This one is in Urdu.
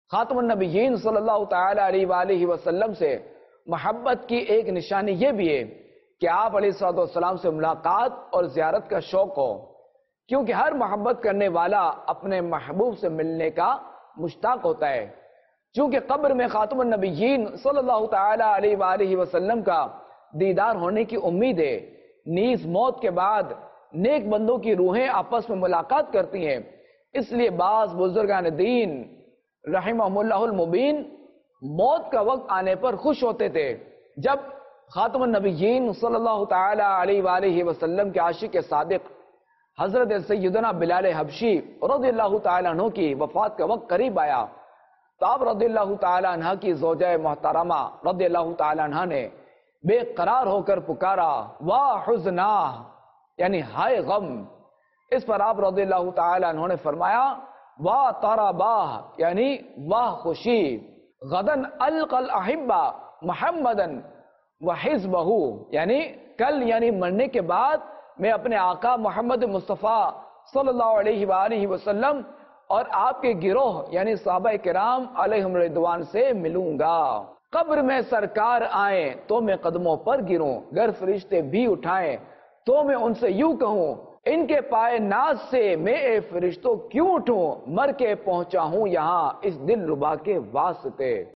خاتم النبیین صلی اللہ تعالی علیہ وآلہ وسلم سے محبت کی ایک نشانی یہ بھی ہے کہ آپ علیہ الصلوۃ والسلام سے ملاقات اور زیارت کا شوق ہو، کیونکہ ہر محبت کرنے والا اپنے محبوب سے ملنے کا مشتاق ہوتا ہے۔ چونکہ قبر میں خاتم النبیین صلی اللہ تعالی علیہ وآلہ وسلم کا دیدار ہونے کی امید ہے، نیز موت کے بعد نیک بندوں کی روحیں آپس میں ملاقات کرتی ہیں، اس لیے بعض بزرگان دین رحمہم اللہ المبین موت کا وقت آنے پر خوش ہوتے تھے۔ جب خاتم النبیین صلی اللہ تعالی علیہ وآلہ وسلم کے عاشق صادق حضرت سیدنا بلال حبشی رضی اللہ تعالیٰ عنہ کی وفات کا وقت قریب آیا تو آپ رضی اللہ تعالیٰ عنہ کی زوجہ محترمہ رضی اللہ تعالیٰ عنہ نے بے قرار ہو کر پکارا واہ حزنا، یعنی ہائے غم۔ اس پر آپ رضی اللہ تعالیٰ عنہ نے فرمایا واہ طرباہ، یعنی واہ خوشی، غدن القى الاحبہ محمدن وحزبہ، یعنی کل یعنی مرنے کے بعد میں اپنے آقا محمد مصطفیٰ صلی اللہ علیہ وآلہ وسلم اور آپ کے گروہ یعنی صحابہ کرام علیہم رضوان سے ملوں گا۔ قبر میں سرکار آئیں تو میں قدموں پر گروں، گر فرشتے بھی اٹھائیں تو میں ان سے یوں کہوں ان کے پائے ناز سے میں اے فرشتوں کیوں اٹھوں، مر کے پہنچا ہوں یہاں اس دل ربا کے واسطے۔